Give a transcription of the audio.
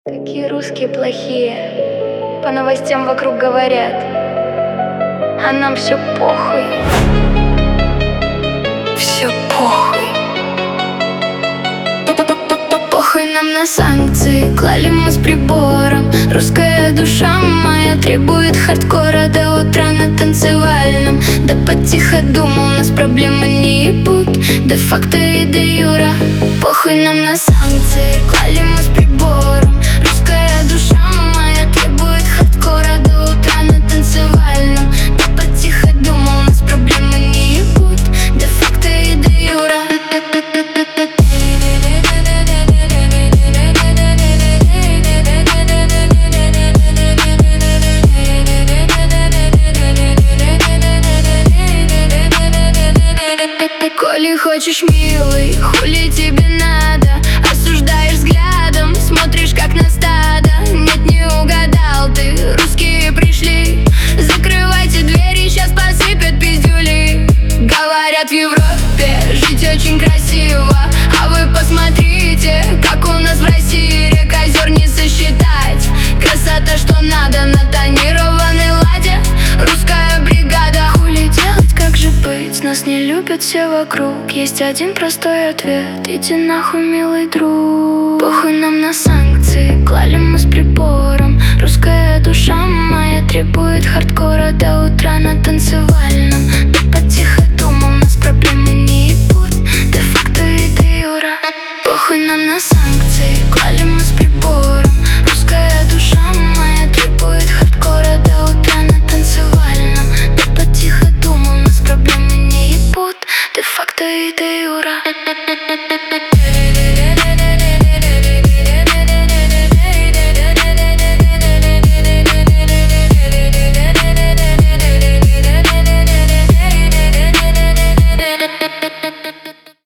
Какие русские плохие, по новостям вокруг говорят, а нам все похуй. Все похуй. Похуй нам на санкции, клали мы с прибором. Русская душа моя требует хардкора до утра на танцевальном. Да потихо думал, нас проблемы не ебут, де-факто и де-юра. Похуй нам на санкции, клали мы с прибором. Русская душа моя требует хардкора до утра на танцевальном. Да потихо думал, нас проблемы не ебут, де-факто и де-юра. Коли хочешь, милый, хули тебе надо? Осуждаешь взглядом, смотришь как на стадо. Нет, не угадал ты, русские пришли. Закрывайте двери, сейчас посыпят пиздюли. Говорят, в Европе жить очень красиво, а вы посмотрите, как у нас в России. Рек, озер не сосчитать. Красота, что надо, на тонированной ладе. Русская бригада. Хули делать, как же быть? Нас не любят все вокруг. Есть один простой ответ: иди нахуй, милый друг. Похуй нам на санкции, клали мы с прибором. Русская душа моя требует хардкора до утра на танцевальном. Да потихо думал, нас проблемы не ебут, де-факто и де-юра. Похуй нам на санкции, клали